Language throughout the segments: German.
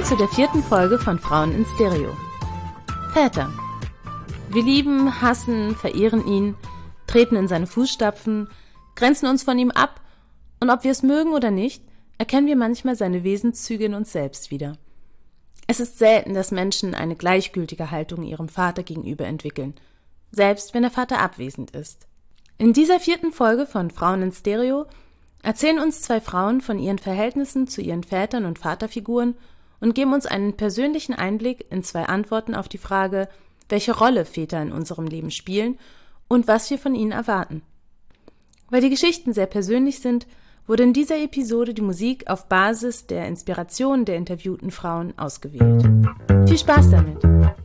zu der 4. Folge von Frauen in Stereo. Väter. Wir lieben, hassen, verehren ihn, treten in seine Fußstapfen, grenzen uns von ihm ab und ob wir es mögen oder nicht, erkennen wir manchmal seine Wesenszüge in uns selbst wieder. Es ist selten, dass Menschen eine gleichgültige Haltung ihrem Vater gegenüber entwickeln, selbst wenn der Vater abwesend ist. In dieser 4. Folge von Frauen in Stereo erzählen uns 2 Frauen von ihren Verhältnissen zu ihren Vätern und Vaterfiguren und geben uns einen persönlichen Einblick in 2 Antworten auf die Frage, welche Rolle Väter in unserem Leben spielen und was wir von ihnen erwarten. Weil die Geschichten sehr persönlich sind, wurde in dieser Episode die Musik auf Basis der Inspiration der interviewten Frauen ausgewählt. Viel Spaß damit!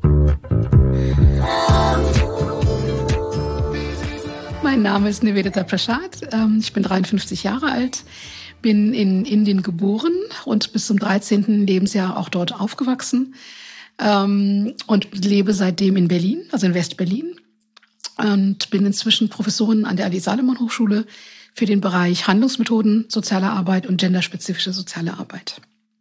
Mein Name ist Nivedita Prasad, ich bin 53 Jahre alt, bin in Indien geboren und bis zum 13. Lebensjahr auch dort aufgewachsen und lebe seitdem in Berlin, also in West-Berlin, und bin inzwischen Professorin an der Ali-Salomon-Hochschule für den Bereich Handlungsmethoden, soziale Arbeit und genderspezifische soziale Arbeit.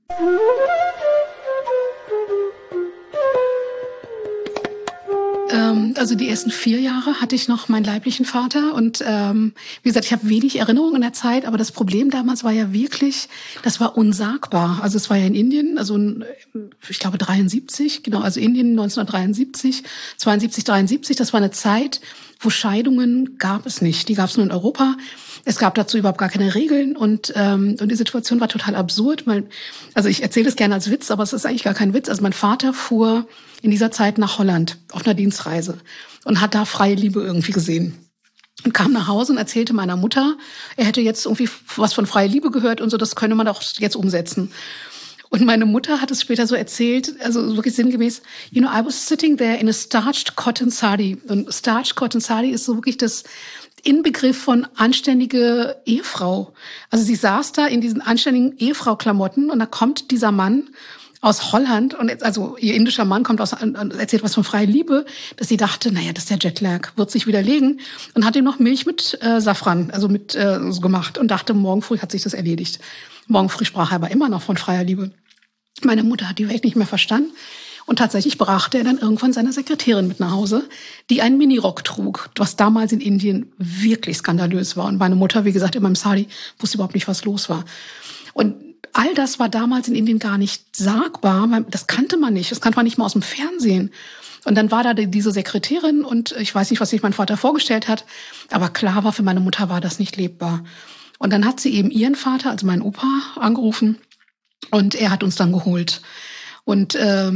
Also die ersten 4 Jahre hatte ich noch meinen leiblichen Vater und wie gesagt, ich habe wenig Erinnerungen in der Zeit, aber das Problem damals war ja wirklich, das war unsagbar. Also es war ja in Indien, also ich glaube 73, genau, also Indien 1973, 72, 73, das war eine Zeit, wo Scheidungen gab es nicht. Die gab es nur in Europa. Es gab dazu überhaupt gar keine Regeln und die Situation war total absurd. Also ich erzähle das gerne als Witz, aber es ist eigentlich gar kein Witz. Also mein Vater fuhr in dieser Zeit nach Holland auf einer Dienstreise und hat da freie Liebe irgendwie gesehen. Und kam nach Hause und erzählte meiner Mutter, er hätte jetzt irgendwie was von freie Liebe gehört und so, das könne man doch jetzt umsetzen. Und meine Mutter hat es später so erzählt, also wirklich sinngemäß, I was sitting there in a starched cotton sari. Und starched cotton sari ist so wirklich das Inbegriff von anständige Ehefrau. Also sie saß da in diesen anständigen Ehefrau-Klamotten und da kommt dieser Mann aus Holland und also ihr indischer Mann kommt und erzählt was von freier Liebe, dass sie dachte, naja, das ist der Jetlag, wird sich widerlegen und hat ihm noch Milch mit Safran, also mit so gemacht und dachte, morgen früh hat sich das erledigt. Morgen früh sprach er aber immer noch von freier Liebe. Meine Mutter hat die Welt nicht mehr verstanden und tatsächlich brachte er dann irgendwann seine Sekretärin mit nach Hause, die einen Minirock trug, was damals in Indien wirklich skandalös war. Und meine Mutter, wie gesagt, in meinem Sari wusste überhaupt nicht, was los war. Und all das war damals in Indien gar nicht sagbar. Das kannte man nicht. Das kannte man nicht mal aus dem Fernsehen. Und dann war da diese Sekretärin und ich weiß nicht, was sich mein Vater vorgestellt hat, aber klar war, für meine Mutter war das nicht lebbar. Und dann hat sie eben ihren Vater, also meinen Opa, angerufen und er hat uns dann geholt. Und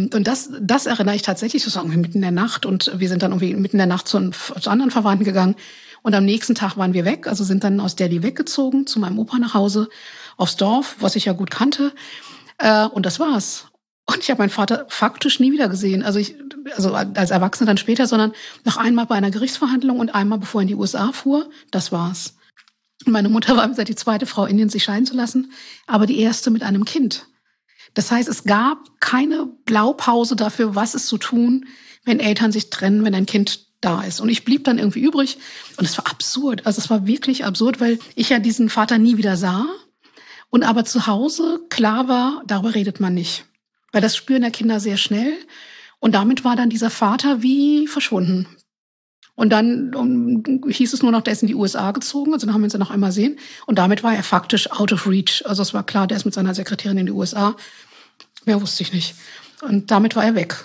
das erinnere ich tatsächlich, das war irgendwie mitten in der Nacht und wir sind dann irgendwie mitten in der Nacht zu anderen Verwandten gegangen und am nächsten Tag waren wir weg, also sind dann aus Delhi weggezogen zu meinem Opa nach Hause aufs Dorf, was ich ja gut kannte und das war's. Und ich habe meinen Vater faktisch nie wieder gesehen, also als Erwachsener dann später, sondern noch einmal bei einer Gerichtsverhandlung und einmal bevor er in die USA fuhr, das war's. Und meine Mutter war die 2. Frau Indiens, sich scheiden zu lassen, aber die erste mit einem Kind. Das heißt, es gab keine Blaupause dafür, was ist zu tun, wenn Eltern sich trennen, wenn ein Kind da ist. Und ich blieb dann irgendwie übrig. Und es war absurd. Also es war wirklich absurd, weil ich ja diesen Vater nie wieder sah. Und aber zu Hause klar war, darüber redet man nicht. Weil das spüren ja Kinder sehr schnell. Und damit war dann dieser Vater wie verschwunden. Und dann hieß es nur noch, der ist in die USA gezogen. Also dann haben wir uns ja noch einmal sehen. Und damit war er faktisch out of reach. Also es war klar, der ist mit seiner Sekretärin in die USA. Mehr wusste ich nicht. Und damit war er weg.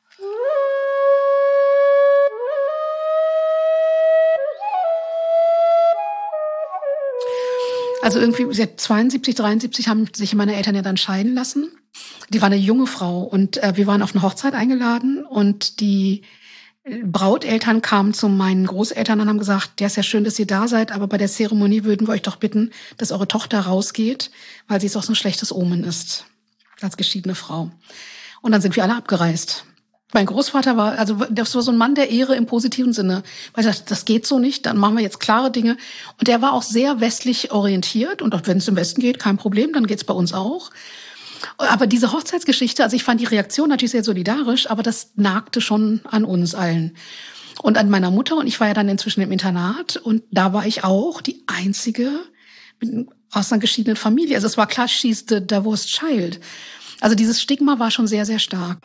Also irgendwie 72, 73 haben sich meine Eltern ja dann scheiden lassen. Die war eine junge Frau und wir waren auf eine Hochzeit eingeladen und die Brauteltern kamen zu meinen Großeltern und haben gesagt, ja, ist ja schön, dass ihr da seid, aber bei der Zeremonie würden wir euch doch bitten, dass eure Tochter rausgeht, weil sie so ein schlechtes Omen ist, als geschiedene Frau. Und dann sind wir alle abgereist. Mein Großvater das war so ein Mann der Ehre im positiven Sinne. Weil er dachte, das geht so nicht, dann machen wir jetzt klare Dinge. Und er war auch sehr westlich orientiert und auch wenn es im Westen geht, kein Problem, dann geht's bei uns auch. Aber diese Hochzeitsgeschichte, also ich fand die Reaktion natürlich sehr solidarisch, aber das nagte schon an uns allen. Und an meiner Mutter, und ich war ja dann inzwischen im Internat, und da war ich auch die Einzige aus einer geschiedenen Familie. Also es war klar, she's the divorced child. Also dieses Stigma war schon sehr, sehr stark.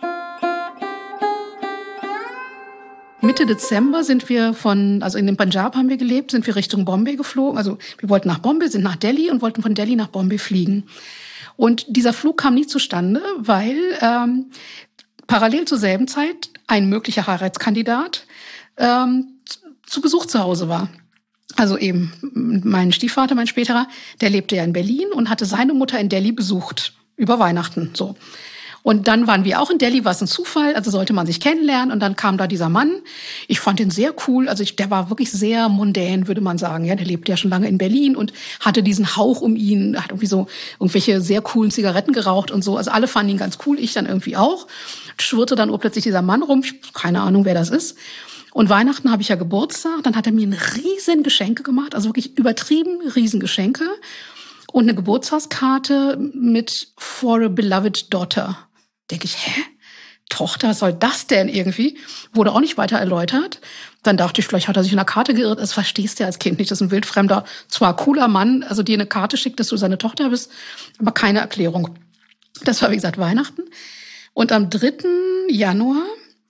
Mitte Dezember sind wir also in dem Punjab haben wir gelebt, sind wir Richtung Bombay geflogen. Also wir wollten nach Bombay, sind nach Delhi und wollten von Delhi nach Bombay fliegen. Und dieser Flug kam nie zustande, weil parallel zur selben Zeit ein möglicher Heiratskandidat zu Besuch zu Hause war. Also eben mein Stiefvater, mein späterer, der lebte ja in Berlin und hatte seine Mutter in Delhi besucht über Weihnachten. So. Und dann waren wir auch in Delhi, war es ein Zufall, also sollte man sich kennenlernen und dann kam da dieser Mann. Ich fand ihn sehr cool, also der war wirklich sehr mundän, würde man sagen. Ja, der lebte ja schon lange in Berlin und hatte diesen Hauch um ihn, hat irgendwie so irgendwelche sehr coolen Zigaretten geraucht und so. Also alle fanden ihn ganz cool, ich dann irgendwie auch. Schwirrte dann urplötzlich dieser Mann rum, keine Ahnung, wer das ist. Und Weihnachten habe ich ja Geburtstag, dann hat er mir ein riesen Geschenke gemacht, also wirklich übertrieben riesen Geschenke und eine Geburtstagskarte mit For a Beloved Daughter. Denke ich, Tochter, was soll das denn irgendwie? Wurde auch nicht weiter erläutert. Dann dachte ich, vielleicht hat er sich in der Karte geirrt. Das verstehst du ja als Kind nicht. Das ist ein wildfremder, zwar cooler Mann, also dir eine Karte schickt, dass du seine Tochter bist, aber keine Erklärung. Das war, wie gesagt, Weihnachten. Und am 3. Januar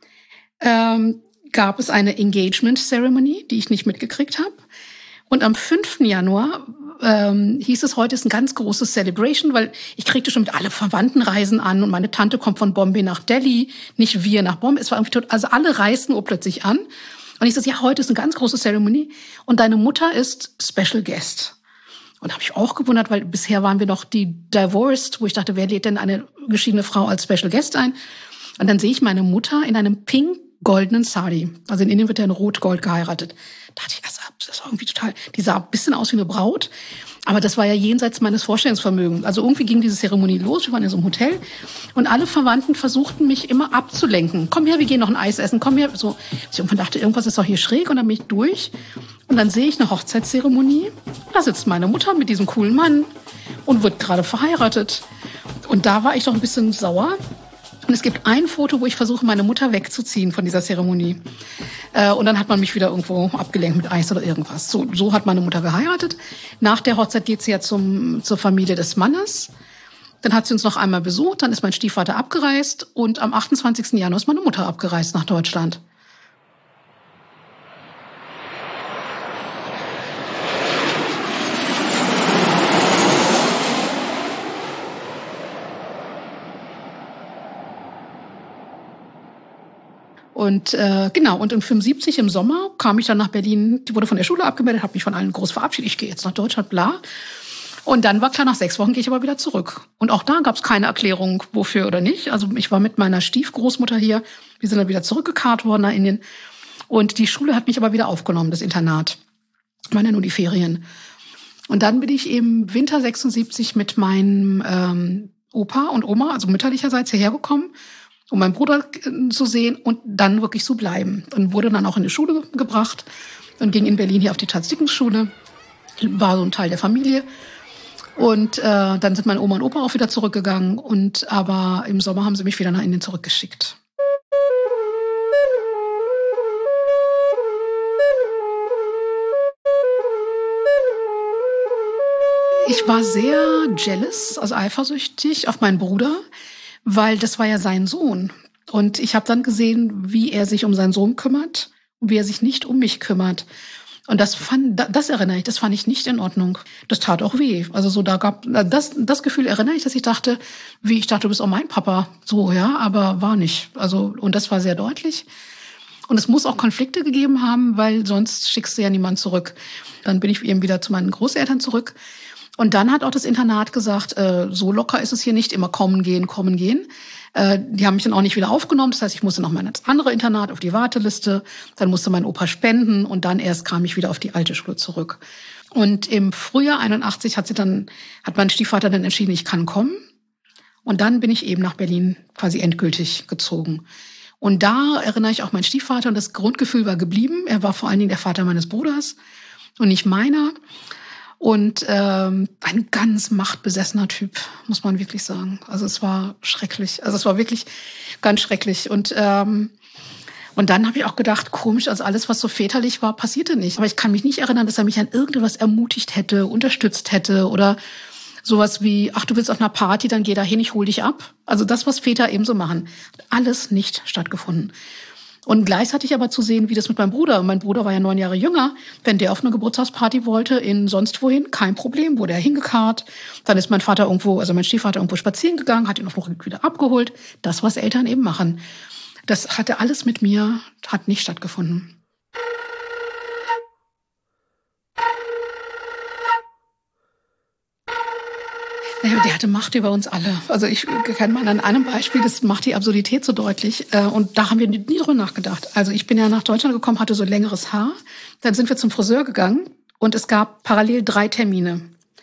gab es eine Engagement Ceremony, die ich nicht mitgekriegt habe. Und am 5. Januar hieß es, heute ist ein ganz großes Celebration, weil ich kriegte schon mit alle Verwandten reisen an und meine Tante kommt von Bombay nach Delhi, nicht wir nach Bombay. Es war irgendwie also alle reisten plötzlich an. Und ich so, ja, heute ist eine ganz große Zeremonie und deine Mutter ist Special Guest. Und habe ich auch gewundert, weil bisher waren wir noch die Divorced, wo ich dachte, wer lädt denn eine geschiedene Frau als Special Guest ein? Und dann sehe ich meine Mutter in einem pink-goldenen Sari. Also in Indien wird ja in Rot-Gold geheiratet. Da dachte ich, das war irgendwie total, die sah ein bisschen aus wie eine Braut. Aber das war ja jenseits meines Vorstellungsvermögens. Also irgendwie ging diese Zeremonie los. Wir waren in so einem Hotel. Und alle Verwandten versuchten mich immer abzulenken. Komm her, wir gehen noch ein Eis essen. Komm her. So, ich irgendwann dachte, irgendwas ist doch hier schräg. Und dann bin ich durch. Und dann sehe ich eine Hochzeitszeremonie. Da sitzt meine Mutter mit diesem coolen Mann und wird gerade verheiratet. Und da war ich doch ein bisschen sauer. Und es gibt ein Foto, wo ich versuche, meine Mutter wegzuziehen von dieser Zeremonie. Und dann hat man mich wieder irgendwo abgelenkt mit Eis oder irgendwas. So hat meine Mutter geheiratet. Nach der Hochzeit geht sie ja zur Familie des Mannes. Dann hat sie uns noch einmal besucht. Dann ist mein Stiefvater abgereist. Und am 28. Januar ist meine Mutter abgereist nach Deutschland. Und genau, und in 75 im Sommer kam ich dann nach Berlin, die wurde von der Schule abgemeldet, habe mich von allen groß verabschiedet, ich gehe jetzt nach Deutschland, bla. Und dann war klar, nach 6 Wochen gehe ich aber wieder zurück. Und auch da gab es keine Erklärung, wofür oder nicht. Also ich war mit meiner Stiefgroßmutter hier, wir sind dann wieder zurückgekarrt worden nach Indien. Und die Schule hat mich aber wieder aufgenommen, das Internat. Waren ja nur die Ferien. Und dann bin ich eben Winter 76 mit meinem Opa und Oma, also mütterlicherseits, hierher gekommen, um meinen Bruder zu sehen und dann wirklich so bleiben. Und wurde dann auch in die Schule gebracht und ging in Berlin hier auf die Taz-Dickens-Schule, war so ein Teil der Familie. Und dann sind meine Oma und Opa auch wieder zurückgegangen. Aber im Sommer haben sie mich wieder nach Indien zurückgeschickt. Ich war sehr jealous, also eifersüchtig auf meinen Bruder, weil das war ja sein Sohn. Und ich habe dann gesehen, wie er sich um seinen Sohn kümmert und wie er sich nicht um mich kümmert. Und das erinnere ich, das fand ich nicht in Ordnung. Das tat auch weh. Also so, das Gefühl erinnere ich, dass ich dachte, du bist auch mein Papa. So, ja, aber war nicht. Also, und das war sehr deutlich. Und es muss auch Konflikte gegeben haben, weil sonst schickst du ja niemanden zurück. Dann bin ich eben wieder zu meinen Großeltern zurück. Und dann hat auch das Internat gesagt, so locker ist es hier nicht, immer kommen, gehen, kommen, gehen. Die haben mich dann auch nicht wieder aufgenommen. Das heißt, ich musste noch mal ins andere Internat auf die Warteliste. Dann musste mein Opa spenden und dann erst kam ich wieder auf die alte Schule zurück. Und im Frühjahr 81 hat mein Stiefvater dann entschieden, ich kann kommen. Und dann bin ich eben nach Berlin quasi endgültig gezogen. Und da erinnere ich auch meinen Stiefvater und das Grundgefühl war geblieben. Er war vor allen Dingen der Vater meines Bruders und nicht meiner. Und ein ganz machtbesessener Typ, muss man wirklich sagen. Also es war schrecklich. Also es war wirklich ganz schrecklich. Und dann habe ich auch gedacht, komisch, also alles, was so väterlich war, passierte nicht. Aber ich kann mich nicht erinnern, dass er mich an irgendetwas ermutigt hätte, unterstützt hätte oder Sowas wie, ach, du willst auf einer Party, dann geh da hin, ich hol dich ab. Also das, was Väter eben so machen, hat alles nicht stattgefunden. Und gleichzeitig aber zu sehen, wie das mit meinem Bruder, mein Bruder war ja 9 Jahre jünger, wenn der auf eine Geburtstagsparty wollte, in sonst wohin, kein Problem, wurde er hingekarrt. Dann ist mein Vater irgendwo, also mein Stiefvater irgendwo spazieren gegangen, hat ihn auf dem Rücken wieder abgeholt. Das, was Eltern eben machen. Das hatte alles mit mir, hat nicht stattgefunden. Naja, der hatte Macht über uns alle. Also ich kann mal an einem Beispiel, das macht die Absurdität so deutlich. Und da haben wir nie drüber nachgedacht. Also ich bin ja nach Deutschland gekommen, hatte so längeres Haar. Dann sind wir zum Friseur gegangen und es gab parallel 4 Termine.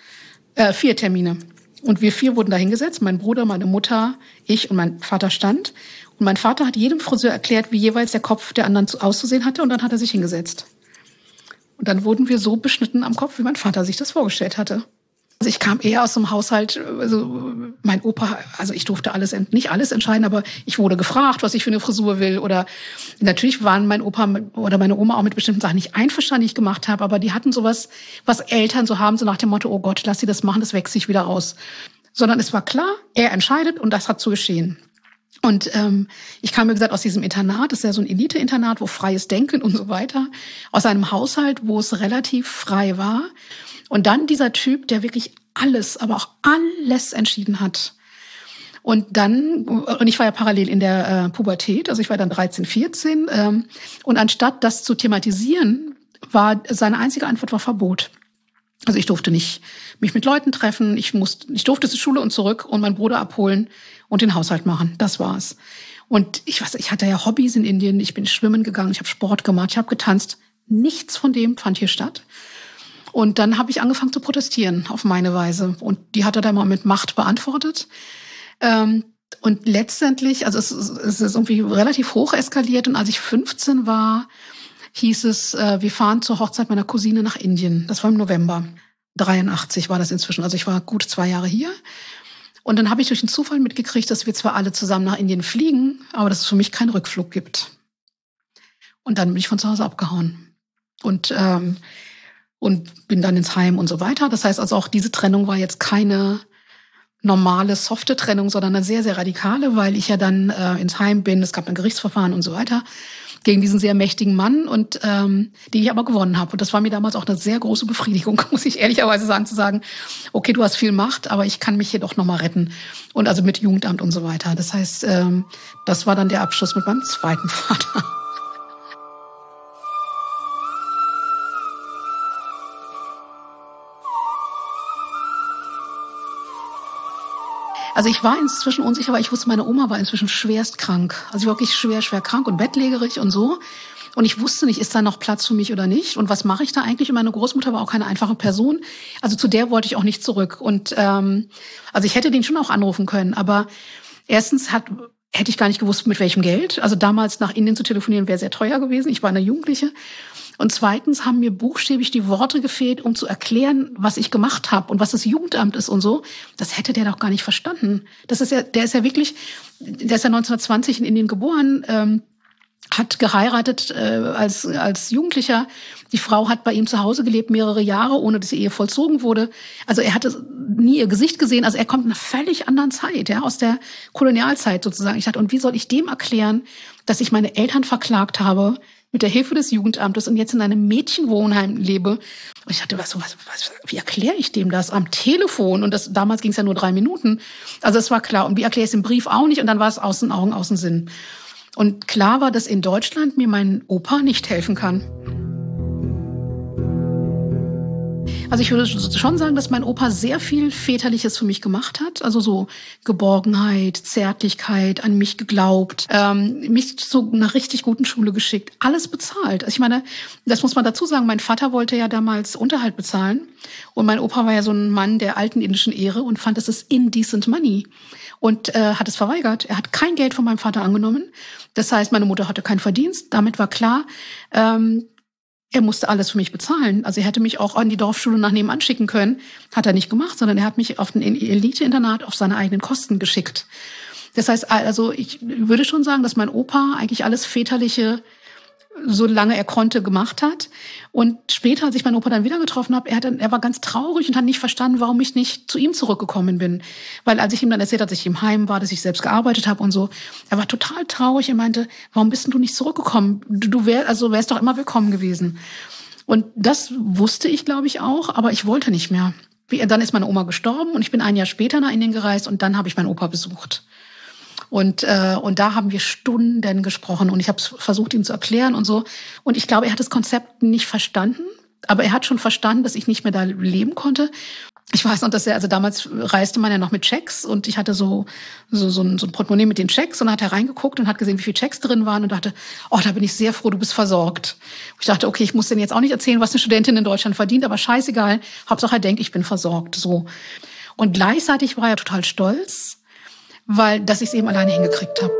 Und wir 4 wurden da hingesetzt. Mein Bruder, meine Mutter, ich und mein Vater stand. Und mein Vater hat jedem Friseur erklärt, wie jeweils der Kopf der anderen auszusehen hatte. Und dann hat er sich hingesetzt. Und dann wurden wir so beschnitten am Kopf, wie mein Vater sich das vorgestellt hatte. Also ich kam eher aus einem Haushalt, also mein Opa, also ich durfte nicht alles entscheiden, aber ich wurde gefragt, was ich für eine Frisur will. Oder natürlich waren mein Opa oder meine Oma auch mit bestimmten Sachen nicht einverstanden, die ich gemacht habe, aber die hatten sowas, was Eltern so haben, so nach dem Motto, oh Gott, lass sie das machen, das wächst sich wieder raus. Sondern es war klar, er entscheidet und das hat so geschehen. Und ich kam, wie gesagt, aus diesem Internat, das ist ja so ein Elite-Internat, wo freies Denken und so weiter, aus einem Haushalt, wo es relativ frei war. Und dann dieser Typ, der wirklich alles, aber auch alles entschieden hat. Und ich war ja parallel in der Pubertät, also ich war dann 13, 14. Und anstatt das zu thematisieren, war seine einzige Antwort war Verbot. Also ich durfte nicht mich mit Leuten treffen, ich durfte zur Schule und zurück und meinen Bruder abholen und den Haushalt machen. Das war's. Und ich hatte ja Hobbys in Indien, ich bin schwimmen gegangen, ich habe Sport gemacht, ich habe getanzt. Nichts von dem fand hier statt. Und dann habe ich angefangen zu protestieren auf meine Weise. Und die hat er dann mal mit Macht beantwortet. Und letztendlich, also es ist irgendwie relativ hoch eskaliert. Und als ich 15 war, hieß es, wir fahren zur Hochzeit meiner Cousine nach Indien. Das war im November. 83 war das inzwischen. Also ich war gut 2 Jahre hier. Und dann habe ich durch den Zufall mitgekriegt, dass wir zwar alle zusammen nach Indien fliegen, aber dass es für mich keinen Rückflug gibt. Und dann bin ich von zu Hause abgehauen. Und bin dann ins Heim und so weiter. Das heißt also auch diese Trennung war jetzt keine normale, softe Trennung, sondern eine sehr, sehr radikale, weil ich ja dann ins Heim bin. Es gab ein Gerichtsverfahren und so weiter gegen diesen sehr mächtigen Mann und den ich aber gewonnen habe. Und das war mir damals auch eine sehr große Befriedigung, muss ich ehrlicherweise sagen, zu sagen, okay, du hast viel Macht, aber ich kann mich hier doch nochmal retten. Und also mit Jugendamt und so weiter. Das heißt, das war dann der Abschluss mit meinem zweiten Vater. Also ich war inzwischen unsicher, weil ich wusste, meine Oma war inzwischen schwerst krank. Also wirklich schwer krank und bettlägerig und so. Und ich wusste nicht, ist da noch Platz für mich oder nicht? Und was mache ich da eigentlich? Und meine Großmutter war auch keine einfache Person. Also zu der wollte ich auch nicht zurück. Und also ich hätte den schon auch anrufen können. Aber erstens hätte ich gar nicht gewusst, mit welchem Geld. Also damals nach Indien zu telefonieren wäre sehr teuer gewesen. Ich war eine Jugendliche. Und zweitens haben mir buchstäblich die Worte gefehlt, um zu erklären, was ich gemacht habe und was das Jugendamt ist und so. Das hätte der doch gar nicht verstanden. Der ist ja 1920 in Indien geboren, hat geheiratet als Jugendlicher. Die Frau hat bei ihm zu Hause gelebt, mehrere Jahre, ohne dass die Ehe vollzogen wurde. Also er hatte nie ihr Gesicht gesehen. Also er kommt in einer völlig anderen Zeit, ja, aus der Kolonialzeit sozusagen. Ich dachte, und wie soll ich dem erklären, dass ich meine Eltern verklagt habe mit der Hilfe des Jugendamtes und jetzt in einem Mädchenwohnheim lebe? Und ich dachte, wie erkläre ich dem das am Telefon? Und damals ging es ja nur 3 Minuten. Also es war klar. Und wie erkläre ich es im Brief auch nicht? Und dann war es aus den Augen, aus dem Sinn. Und klar war, dass in Deutschland mir mein Opa nicht helfen kann. Also ich würde schon sagen, dass mein Opa sehr viel Väterliches für mich gemacht hat. Also so Geborgenheit, Zärtlichkeit, an mich geglaubt, mich zu einer richtig guten Schule geschickt. Alles bezahlt. Also ich meine, das muss man dazu sagen, mein Vater wollte ja damals Unterhalt bezahlen. Und mein Opa war ja so ein Mann der alten indischen Ehre und fand, es ist indecent money. Und hat es verweigert. Er hat kein Geld von meinem Vater angenommen. Das heißt, meine Mutter hatte keinen Verdienst. Damit war klar, er musste alles für mich bezahlen. Also er hätte mich auch an die Dorfschule nach nebenan schicken können. Hat er nicht gemacht, sondern er hat mich auf ein Elite-Internat auf seine eigenen Kosten geschickt. Das heißt, also ich würde schon sagen, dass mein Opa eigentlich alles Väterliche solange er konnte, gemacht hat. Und später, als ich meinen Opa dann wieder getroffen habe, er war ganz traurig und hat nicht verstanden, warum ich nicht zu ihm zurückgekommen bin. Weil als ich ihm dann erzählt habe, dass ich im Heim war, dass ich selbst gearbeitet habe und so, er war total traurig. Er meinte, warum bist denn du nicht zurückgekommen? Du wärst doch immer willkommen gewesen. Und das wusste ich, glaube ich, auch, aber ich wollte nicht mehr. Dann ist meine Oma gestorben und ich bin ein Jahr später nach Indien gereist und dann habe ich meinen Opa besucht. Und da haben wir Stunden gesprochen und ich habe versucht, ihm zu erklären und so. Und ich glaube, er hat das Konzept nicht verstanden, aber er hat schon verstanden, dass ich nicht mehr da leben konnte. Ich weiß noch, also damals reiste man ja noch mit Checks und ich hatte so ein Portemonnaie mit den Checks und dann hat er reingeguckt und hat gesehen, wie viele Checks drin waren und dachte, oh, da bin ich sehr froh, du bist versorgt. Ich dachte, okay, ich muss denn jetzt auch nicht erzählen, was eine Studentin in Deutschland verdient, aber scheißegal, Hauptsache er denkt, ich bin versorgt, so. Und gleichzeitig war er total stolz, dass ich es eben alleine hingekriegt habe.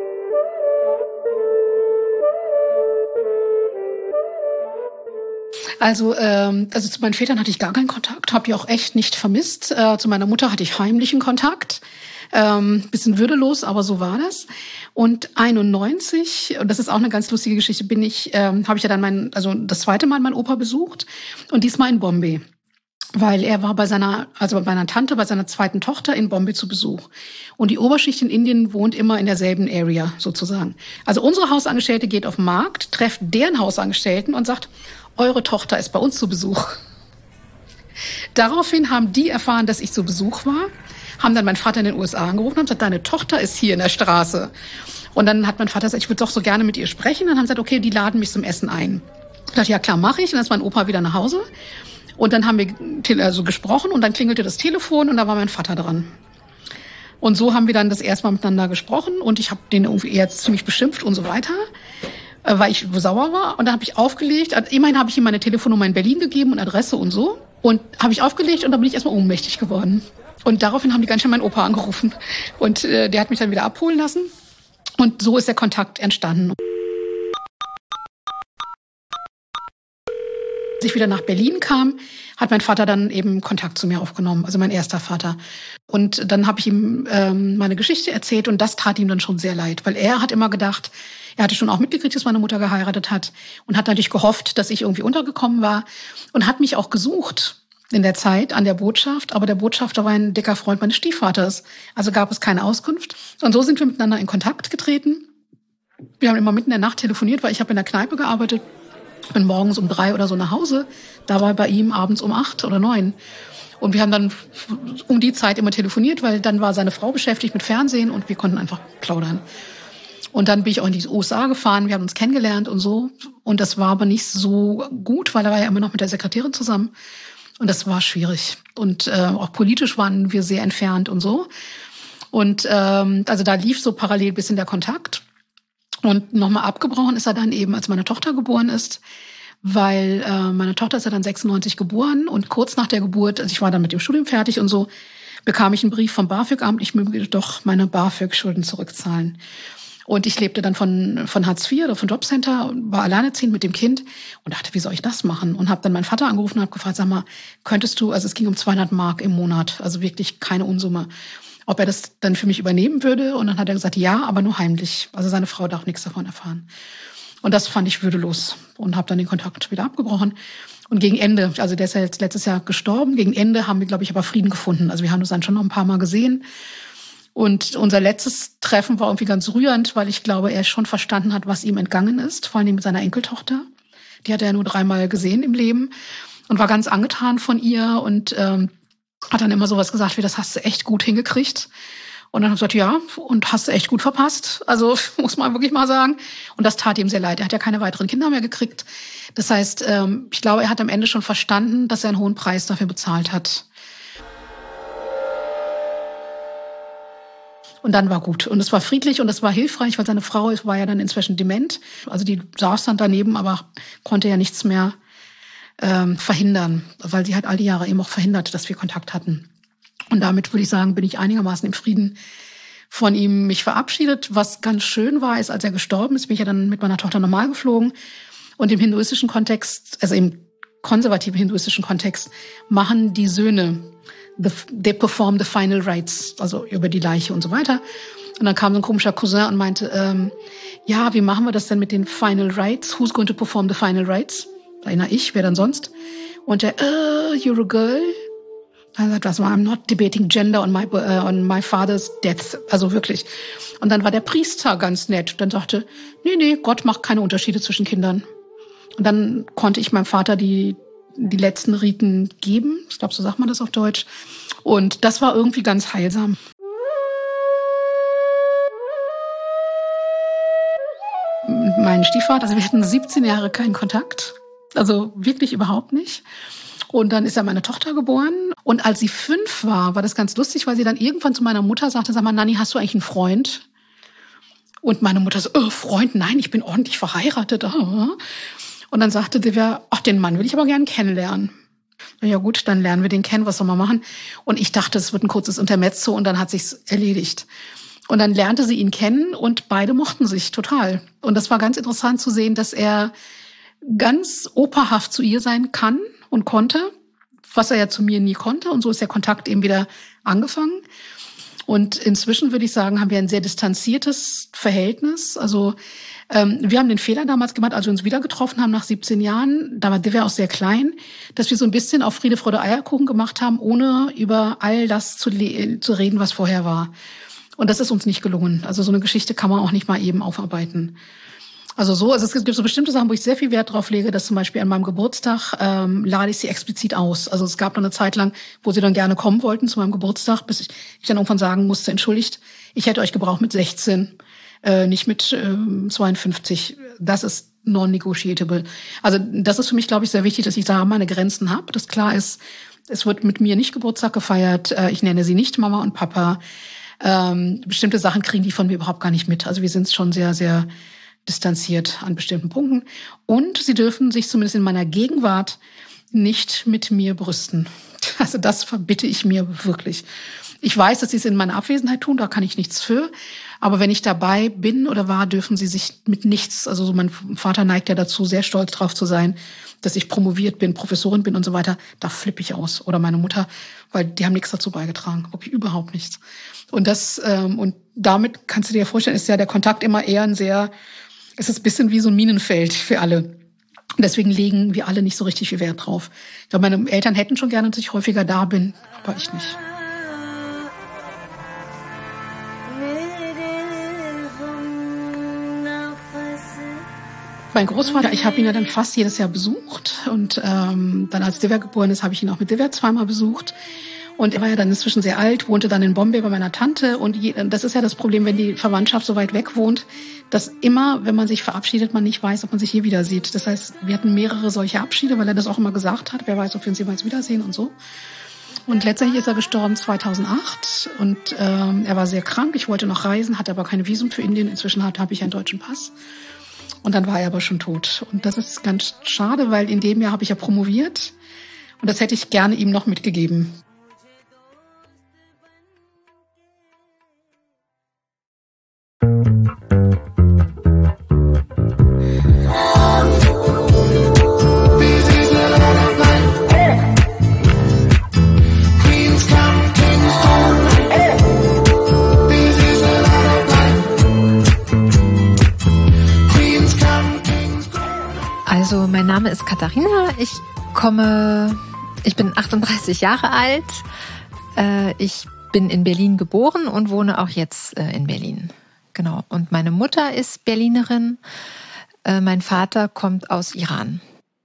Also zu meinen Vätern hatte ich gar keinen Kontakt, habe die auch echt nicht vermisst. Zu meiner Mutter hatte ich heimlichen Kontakt. Bisschen würdelos, aber so war das. Und 91, und das ist auch eine ganz lustige Geschichte, habe ich ja dann das zweite Mal meinen Opa besucht und diesmal in Bombay. Weil er war bei meiner Tante, bei seiner zweiten Tochter in Bombay zu Besuch. Und die Oberschicht in Indien wohnt immer in derselben Area, sozusagen. Also unsere Hausangestellte geht auf den Markt, trifft deren Hausangestellten und sagt, eure Tochter ist bei uns zu Besuch. Daraufhin haben die erfahren, dass ich zu Besuch war, haben dann meinen Vater in den USA angerufen und haben gesagt, deine Tochter ist hier in der Straße. Und dann hat mein Vater gesagt, ich würde doch so gerne mit ihr sprechen. Und dann haben sie gesagt, okay, die laden mich zum Essen ein. Ich dachte, ja klar, mache ich. Und dann ist mein Opa wieder nach Hause. Und dann haben wir gesprochen und dann klingelte das Telefon und da war mein Vater dran. Und so haben wir dann das erste Mal miteinander gesprochen und ich habe den irgendwie jetzt ziemlich beschimpft und so weiter, weil ich sauer war. Und dann habe ich aufgelegt. Immerhin habe ich ihm meine Telefonnummer in Berlin gegeben und Adresse und so. Und habe ich aufgelegt und dann bin ich erstmal ohnmächtig geworden. Und daraufhin haben die ganz schön meinen Opa angerufen. Und der hat mich dann wieder abholen lassen. Und so ist der Kontakt entstanden. Als ich wieder nach Berlin kam, hat mein Vater dann eben Kontakt zu mir aufgenommen, also mein erster Vater. Und dann habe ich ihm meine Geschichte erzählt und das tat ihm dann schon sehr leid, weil er hat immer gedacht, er hatte schon auch mitgekriegt, dass meine Mutter geheiratet hat und hat natürlich gehofft, dass ich irgendwie untergekommen war und hat mich auch gesucht in der Zeit an der Botschaft, aber der Botschafter war ein dicker Freund meines Stiefvaters, also gab es keine Auskunft. Und so sind wir miteinander in Kontakt getreten. Wir haben immer mitten in der Nacht telefoniert, weil ich habe in der Kneipe gearbeitet. Bin morgens um 3 oder so nach Hause, da war bei ihm abends um 8 oder 9. Und wir haben dann um die Zeit immer telefoniert, weil dann war seine Frau beschäftigt mit Fernsehen und wir konnten einfach plaudern. Und dann bin ich auch in die USA gefahren, wir haben uns kennengelernt und so. Und das war aber nicht so gut, weil er war ja immer noch mit der Sekretärin zusammen. Und das war schwierig. Und auch politisch waren wir sehr entfernt und so. Und also da lief so parallel ein bisschen der Kontakt. Und nochmal abgebrochen ist er dann eben, als meine Tochter geboren ist, weil meine Tochter ist ja dann 96 geboren und kurz nach der Geburt, also ich war dann mit dem Studium fertig und so, bekam ich einen Brief vom BAföG-Amt, ich möge doch meine BAföG-Schulden zurückzahlen. Und ich lebte dann von Hartz IV oder von Jobcenter, war alleinerziehend mit dem Kind und dachte, wie soll ich das machen? Und habe dann meinen Vater angerufen und habe gefragt, sag mal, könntest du, also es ging um 200 Mark im Monat, also wirklich keine Unsumme, ob er das dann für mich übernehmen würde. Und dann hat er gesagt, ja, aber nur heimlich. Also seine Frau darf nichts davon erfahren. Und das fand ich würdelos und habe dann den Kontakt wieder abgebrochen. Und gegen Ende, also der ist ja jetzt letztes Jahr gestorben, gegen Ende haben wir, glaube ich, aber Frieden gefunden. Also wir haben uns dann schon noch ein paar Mal gesehen. Und unser letztes Treffen war irgendwie ganz rührend, weil ich glaube, er schon verstanden hat, was ihm entgangen ist, vor allem mit seiner Enkeltochter. Die hat er ja nur 3-mal gesehen im Leben und war ganz angetan von ihr und hat dann immer sowas gesagt wie, das hast du echt gut hingekriegt. Und dann habe ich gesagt, ja, und hast du echt gut verpasst. Also muss man wirklich mal sagen. Und das tat ihm sehr leid. Er hat ja keine weiteren Kinder mehr gekriegt. Das heißt, ich glaube, er hat am Ende schon verstanden, dass er einen hohen Preis dafür bezahlt hat. Und dann war gut. Und es war friedlich und es war hilfreich, weil seine Frau war ja dann inzwischen dement. Also die saß dann daneben, aber konnte ja nichts mehr verhindern, weil sie hat all die Jahre eben auch verhindert, dass wir Kontakt hatten. Und damit würde ich sagen, bin ich einigermaßen im Frieden von ihm mich verabschiedet. Was ganz schön war, ist, als er gestorben ist, bin ich ja dann mit meiner Tochter normal geflogen. Und im hinduistischen Kontext, also im konservativen hinduistischen Kontext, machen die Söhne, they perform the final rites, also über die Leiche und so weiter. Und dann kam so ein komischer Cousin und meinte, ja, wie machen wir das denn mit den Final Rites? Who's going to perform the Final Rites? Da erinnere ich, wer denn sonst? Und der, you're a girl? Dann sagt er, I'm not debating gender on my father's death. Also wirklich. Und dann war der Priester ganz nett. Dann sagte, nee, Gott macht keine Unterschiede zwischen Kindern. Und dann konnte ich meinem Vater die letzten Riten geben. Ich glaube, so sagt man das auf Deutsch. Und das war irgendwie ganz heilsam. Mein Stiefvater, also wir hatten 17 Jahre keinen Kontakt. Also wirklich überhaupt nicht. Und dann ist ja meine Tochter geboren. Und als sie 5 war das ganz lustig, weil sie dann irgendwann zu meiner Mutter sagte, sag mal, Nanni, hast du eigentlich einen Freund? Und meine Mutter so, Freund, nein, ich bin ordentlich verheiratet. Und dann sagte der, ach, den Mann will ich aber gerne kennenlernen. Ja gut, dann lernen wir den kennen, was soll man machen? Und ich dachte, es wird ein kurzes Intermezzo und dann hat sich's erledigt. Und dann lernte sie ihn kennen und beide mochten sich total. Und das war ganz interessant zu sehen, dass er ganz operhaft zu ihr sein kann und konnte, was er ja zu mir nie konnte. Und so ist der Kontakt eben wieder angefangen. Und inzwischen würde ich sagen, haben wir ein sehr distanziertes Verhältnis. Also wir haben den Fehler damals gemacht, als wir uns wieder getroffen haben nach 17 Jahren, da war der auch sehr klein, dass wir so ein bisschen auf Friede, Freude, Eierkuchen gemacht haben, ohne über all das zu reden, was vorher war. Und das ist uns nicht gelungen. Also so eine Geschichte kann man auch nicht mal eben aufarbeiten. Also es gibt so bestimmte Sachen, wo ich sehr viel Wert drauf lege, dass zum Beispiel an meinem Geburtstag lade ich sie explizit aus. Also es gab noch eine Zeit lang, wo sie dann gerne kommen wollten zu meinem Geburtstag, bis ich dann irgendwann sagen musste, entschuldigt, ich hätte euch gebraucht mit 16, nicht mit 52. Das ist non-negotiable. Also das ist für mich, glaube ich, sehr wichtig, dass ich da meine Grenzen habe, dass klar ist, es wird mit mir nicht Geburtstag gefeiert, ich nenne sie nicht Mama und Papa. Bestimmte Sachen kriegen die von mir überhaupt gar nicht mit. Also wir sind schon sehr, sehr distanziert an bestimmten Punkten. Und sie dürfen sich zumindest in meiner Gegenwart nicht mit mir brüsten. Also das verbitte ich mir wirklich. Ich weiß, dass sie es in meiner Abwesenheit tun, da kann ich nichts für. Aber wenn ich dabei bin oder war, dürfen sie sich mit nichts, also so mein Vater neigt ja dazu, sehr stolz drauf zu sein, dass ich promoviert bin, Professorin bin und so weiter, da flippe ich aus. Oder meine Mutter, weil die haben nichts dazu beigetragen, wirklich überhaupt nichts. Und und damit kannst du dir vorstellen, ist ja der Kontakt immer eher es ist ein bisschen wie so ein Minenfeld für alle. Und deswegen legen wir alle nicht so richtig viel Wert drauf. Ich glaube, meine Eltern hätten schon gerne, dass ich häufiger da bin, aber ich nicht. Mein Großvater, ich habe ihn ja dann fast jedes Jahr besucht. Und dann, als Divya geboren ist, habe ich ihn auch mit Divya zweimal besucht. Und er war ja dann inzwischen sehr alt, wohnte dann in Bombay bei meiner Tante. Und das ist ja das Problem, wenn die Verwandtschaft so weit weg wohnt, dass immer, wenn man sich verabschiedet, man nicht weiß, ob man sich je wieder sieht. Das heißt, wir hatten mehrere solche Abschiede, weil er das auch immer gesagt hat. Wer weiß, ob wir uns jemals wiedersehen und so. Und letztendlich ist er gestorben 2008. Und er war sehr krank. Ich wollte noch reisen, hatte aber kein Visum für Indien. Inzwischen habe ich einen deutschen Pass. Und dann war er aber schon tot. Und das ist ganz schade, weil in dem Jahr habe ich ja promoviert. Und das hätte ich gerne ihm noch mitgegeben. Also mein Name ist Katharina, ich bin 38 Jahre alt, ich bin in Berlin geboren und wohne auch jetzt in Berlin. Genau. Und meine Mutter ist Berlinerin, mein Vater kommt aus Iran.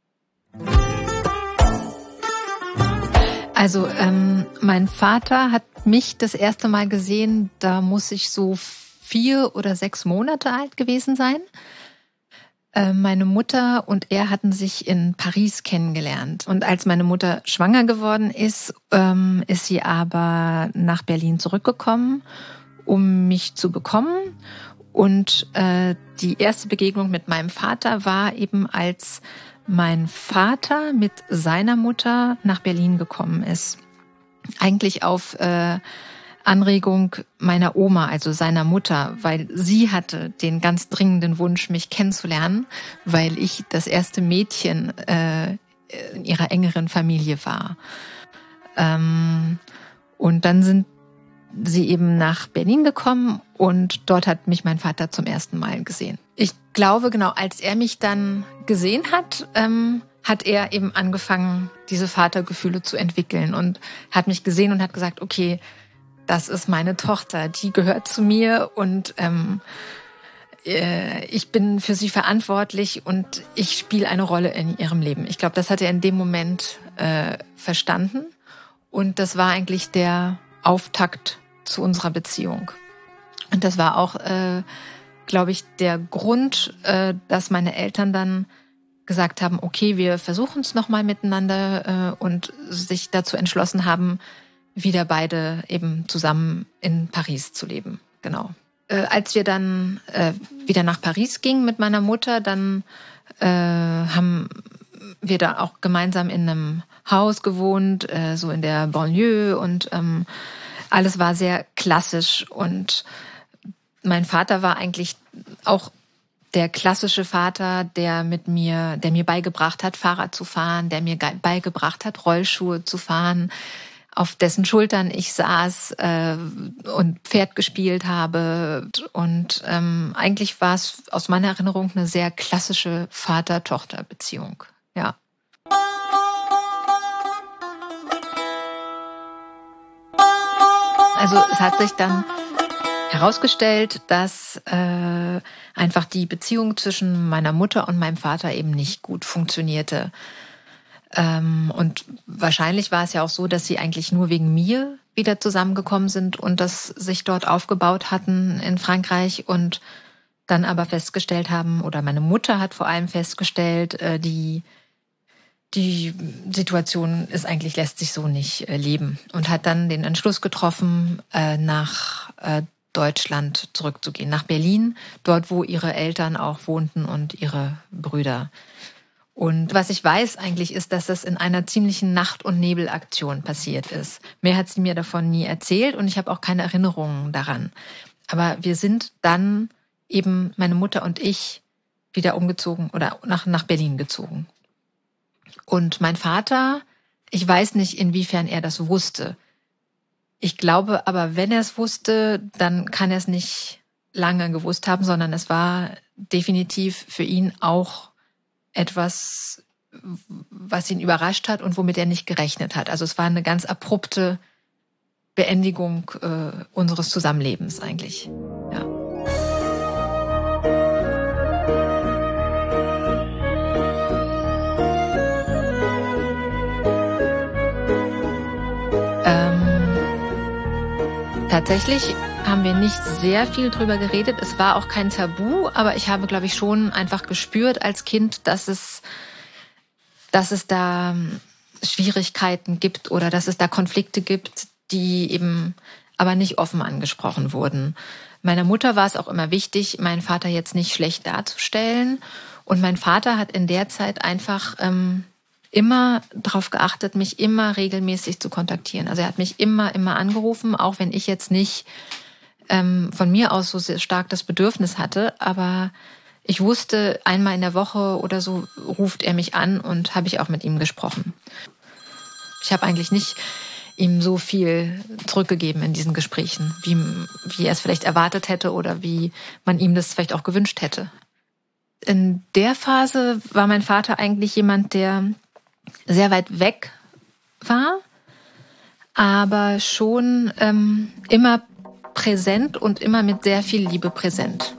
Also mein Vater hat mich das erste Mal gesehen, da muss ich so 4 oder 6 Monate alt gewesen sein. Meine Mutter und er hatten sich in Paris kennengelernt. Und als meine Mutter schwanger geworden ist, ist sie aber nach Berlin zurückgekommen, um mich zu bekommen. Und die erste Begegnung mit meinem Vater war eben, als mein Vater mit seiner Mutter nach Berlin gekommen ist. Eigentlich auf Anregung meiner Oma, also seiner Mutter, weil sie hatte den ganz dringenden Wunsch, mich kennenzulernen, weil ich das erste Mädchen in ihrer engeren Familie war. Und dann sind sie eben nach Berlin gekommen und dort hat mich mein Vater zum ersten Mal gesehen. Ich glaube, genau, als er mich dann gesehen hat, hat er eben angefangen, diese Vatergefühle zu entwickeln und hat mich gesehen und hat gesagt, okay, das ist meine Tochter, die gehört zu mir und ich bin für sie verantwortlich und ich spiele eine Rolle in ihrem Leben. Ich glaube, das hat er in dem Moment verstanden und das war eigentlich der Auftakt zu unserer Beziehung. Und das war auch, glaube ich, der Grund, dass meine Eltern dann gesagt haben, okay, wir versuchen es nochmal miteinander und sich dazu entschlossen haben, wieder beide eben zusammen in Paris zu leben. Genau. Als wir dann wieder nach Paris gingen mit meiner Mutter, dann haben wir da auch gemeinsam in einem Haus gewohnt, so in der Banlieue und alles war sehr klassisch und mein Vater war eigentlich auch der klassische Vater, der mir beigebracht hat, Fahrrad zu fahren, der mir beigebracht hat, Rollschuhe zu fahren, auf dessen Schultern ich saß und Pferd gespielt habe. Und eigentlich war es aus meiner Erinnerung eine sehr klassische Vater-Tochter-Beziehung. Ja. Also es hat sich dann herausgestellt, dass einfach die Beziehung zwischen meiner Mutter und meinem Vater eben nicht gut funktionierte. Und wahrscheinlich war es ja auch so, dass sie eigentlich nur wegen mir wieder zusammengekommen sind und das sich dort aufgebaut hatten in Frankreich und dann aber festgestellt haben, oder meine Mutter hat vor allem festgestellt, die Situation ist eigentlich, lässt sich so nicht leben und hat dann den Entschluss getroffen, nach Deutschland zurückzugehen, nach Berlin, dort, wo ihre Eltern auch wohnten und ihre Brüder. Und was ich weiß eigentlich ist, dass das in einer ziemlichen Nacht- und Nebelaktion passiert ist. Mehr hat sie mir davon nie erzählt und ich habe auch keine Erinnerungen daran. Aber wir sind dann eben, meine Mutter und ich, wieder umgezogen oder nach Berlin gezogen. Und mein Vater, ich weiß nicht, inwiefern er das wusste. Ich glaube aber, wenn er es wusste, dann kann er es nicht lange gewusst haben, sondern es war definitiv für ihn auch etwas, was ihn überrascht hat und womit er nicht gerechnet hat. Also es war eine ganz abrupte Beendigung unseres Zusammenlebens eigentlich. Ja. Tatsächlich haben wir nicht sehr viel drüber geredet. Es war auch kein Tabu, aber ich habe, glaube ich, schon einfach gespürt als Kind, dass es da Schwierigkeiten gibt oder dass es da Konflikte gibt, die eben aber nicht offen angesprochen wurden. Meiner Mutter war es auch immer wichtig, meinen Vater jetzt nicht schlecht darzustellen. Und mein Vater hat in der Zeit einfach immer darauf geachtet, mich immer regelmäßig zu kontaktieren. Also er hat mich immer angerufen, auch wenn ich jetzt nicht von mir aus so sehr stark das Bedürfnis hatte. Aber ich wusste, einmal in der Woche oder so ruft er mich an und habe ich auch mit ihm gesprochen. Ich habe eigentlich nicht ihm so viel zurückgegeben in diesen Gesprächen, wie er es vielleicht erwartet hätte oder wie man ihm das vielleicht auch gewünscht hätte. In der Phase war mein Vater eigentlich jemand, der sehr weit weg war, aber schon immer präsent und immer mit sehr viel Liebe präsent.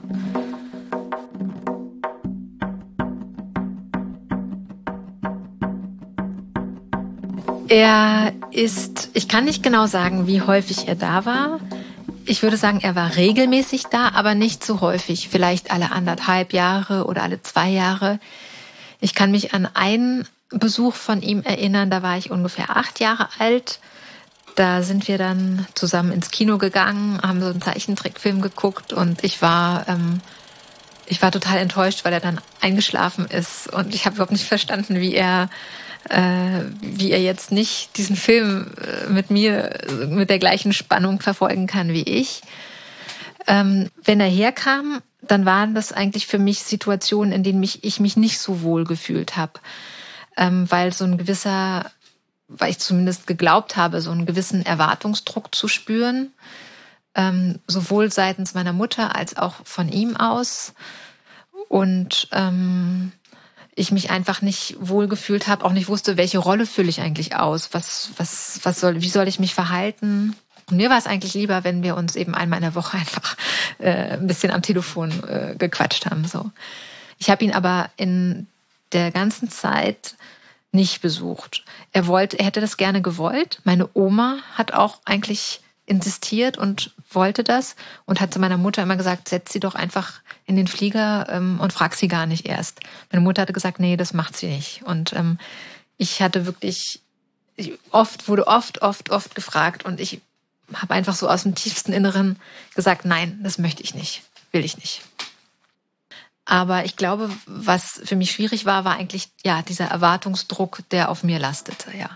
Ich kann nicht genau sagen, wie häufig er da war. Ich würde sagen, er war regelmäßig da, aber nicht so häufig. Vielleicht alle 1,5 Jahre oder alle 2 Jahre. Ich kann mich an einen Besuch von ihm erinnern, da war ich ungefähr 8 Jahre alt. Da sind wir dann zusammen ins Kino gegangen, haben so einen Zeichentrickfilm geguckt und ich war total enttäuscht, weil er dann eingeschlafen ist und ich habe überhaupt nicht verstanden, wie er jetzt nicht diesen Film mit mir mit der gleichen Spannung verfolgen kann wie ich. Wenn er herkam, dann waren das eigentlich für mich Situationen, in denen ich mich nicht so wohl gefühlt habe, weil so ein gewisser weil ich zumindest geglaubt habe, so einen gewissen Erwartungsdruck zu spüren, sowohl seitens meiner Mutter als auch von ihm aus. Und ich mich einfach nicht wohlgefühlt habe, auch nicht wusste, welche Rolle fülle ich eigentlich aus, wie soll ich mich verhalten. Und mir war es eigentlich lieber, wenn wir uns eben einmal in der Woche einfach ein bisschen am Telefon gequatscht haben. So. Ich habe ihn aber in der ganzen Zeit nicht besucht. Er hätte das gerne gewollt. Meine Oma hat auch eigentlich insistiert und wollte das und hat zu meiner Mutter immer gesagt, setz sie doch einfach in den Flieger und frag sie gar nicht erst. Meine Mutter hatte gesagt, nee, das macht sie nicht. Und ich hatte wirklich wurde oft gefragt und ich habe einfach so aus dem tiefsten Inneren gesagt, nein, das möchte ich nicht, will ich nicht. Aber ich glaube, was für mich schwierig war eigentlich ja dieser Erwartungsdruck, der auf mir lastete, ja.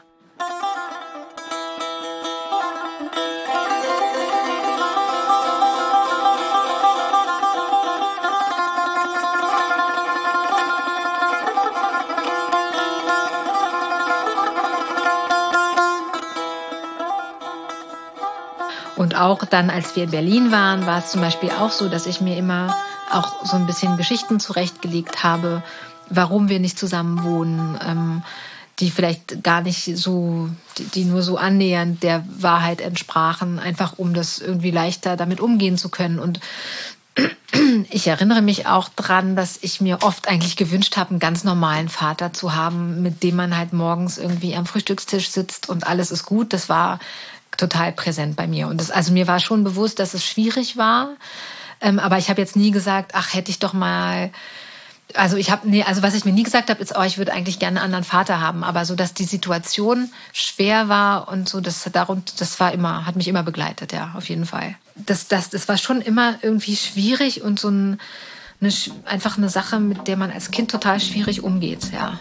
Und auch dann, als wir in Berlin waren, war es zum Beispiel auch so, dass ich mir immer auch so ein bisschen Geschichten zurechtgelegt habe, warum wir nicht zusammen wohnen, die vielleicht gar nicht so, die nur so annähernd der Wahrheit entsprachen, einfach um das irgendwie leichter damit umgehen zu können. Und ich erinnere mich auch dran, dass ich mir oft eigentlich gewünscht habe, einen ganz normalen Vater zu haben, mit dem man halt morgens irgendwie am Frühstückstisch sitzt und alles ist gut. Das war total präsent bei mir. Und also mir war schon bewusst, dass es schwierig war. Aber ich habe jetzt nie gesagt, ach, hätte ich doch mal. Also was ich mir nie gesagt habe, ist, ich würde eigentlich gerne einen anderen Vater haben. Aber so, dass die Situation schwer war und so, hat mich immer begleitet, ja, auf jeden Fall. Das war schon immer irgendwie schwierig und so einfach eine Sache, mit der man als Kind total schwierig umgeht, ja.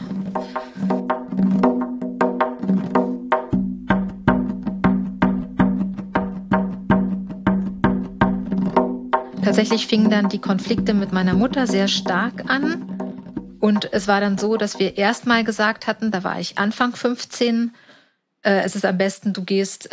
Tatsächlich fingen dann die Konflikte mit meiner Mutter sehr stark an. Und es war dann so, dass wir erstmal gesagt hatten, da war ich Anfang 15, es ist am besten, du gehst,